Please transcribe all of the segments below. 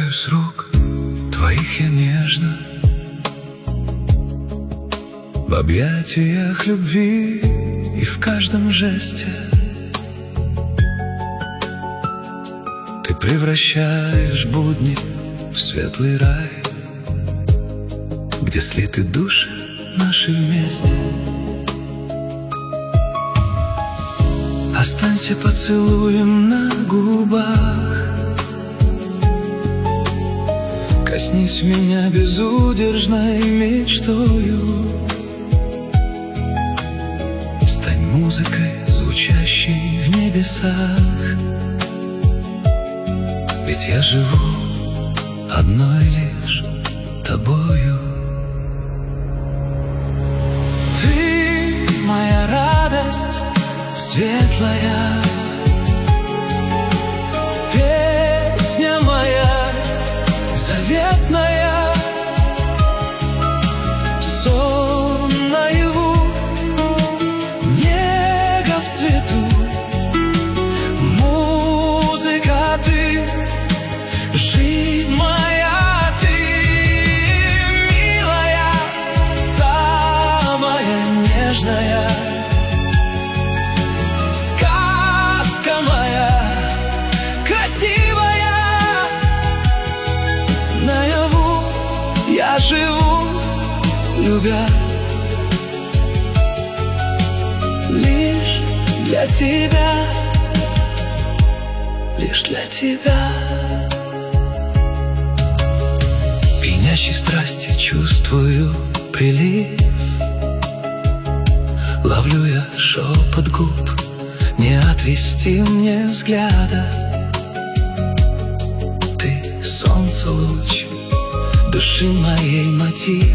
касаюсь рук твоих я нежно, в объятиях любви и в каждом жесте. Ты превращаешь будни в светлый рай, где слиты души наши вместе. Останься поцелуем на губах, коснись меня безудержной мечтою, стань музыкой, звучащей в небесах. Ведь я живу одной лишь тобою. Ты моя радость светлая, песня моя заветная, сон наяву, нега в цвету, музыка ты, жизнь моя ты, милая, самая нежная, сказка моя красивая. Наяву я живу, любя, лишь для тебя, лишь для тебя. Пьянящей страсти чувствую прилив, ловлю я шепот губ, не отвести мне взгляда. Ты солнце луч, души моей мотив,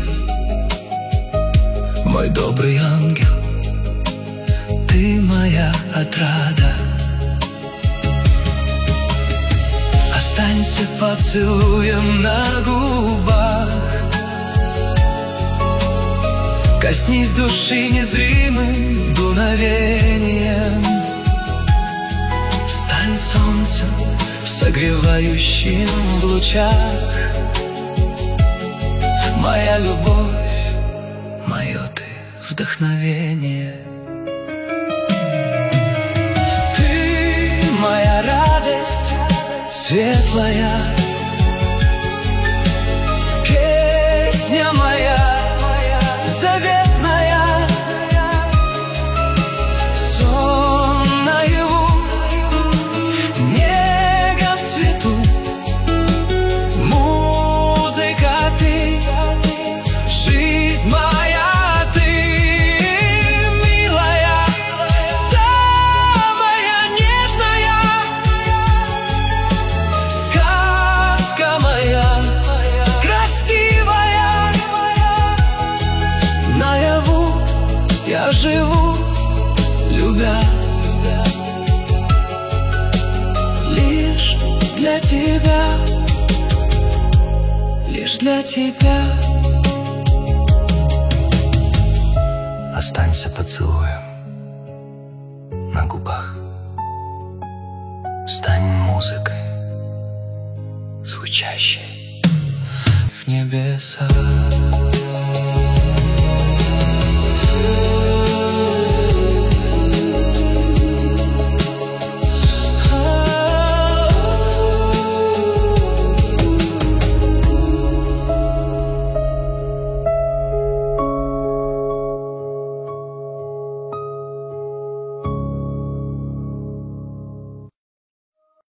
мой добрый ангел, ты моя отрада. Останься поцелуем на губах, коснись души незримым дуновением, стань солнцем, согревающим в лучах. Моя любовь, мое ты вдохновение. Ты моя радость светлая, песня моя заветная, сон наяву, нега в цвету, музыка ты, жизнь моя ты, милая, самая нежная, сказка моя красивая. Наяву я живу, любя, лишь для тебя, лишь для тебя. Останься поцелуем на губах, стань музыкой, звучащей в небесах.